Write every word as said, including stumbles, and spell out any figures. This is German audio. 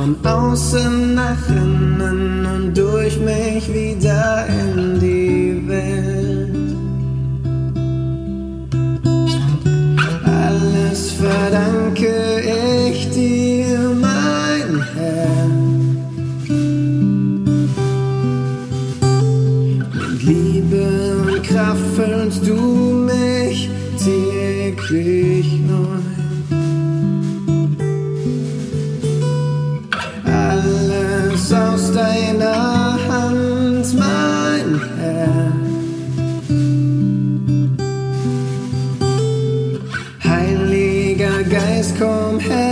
von außen nach innen und durch mich wieder in die Welt. Alles verdanke ich dir, mein Herr. Mit Liebe und Kraft füllst du mich täglich neu. Alles aus deiner Hand, mein Herr. Heiliger Geist, komm her.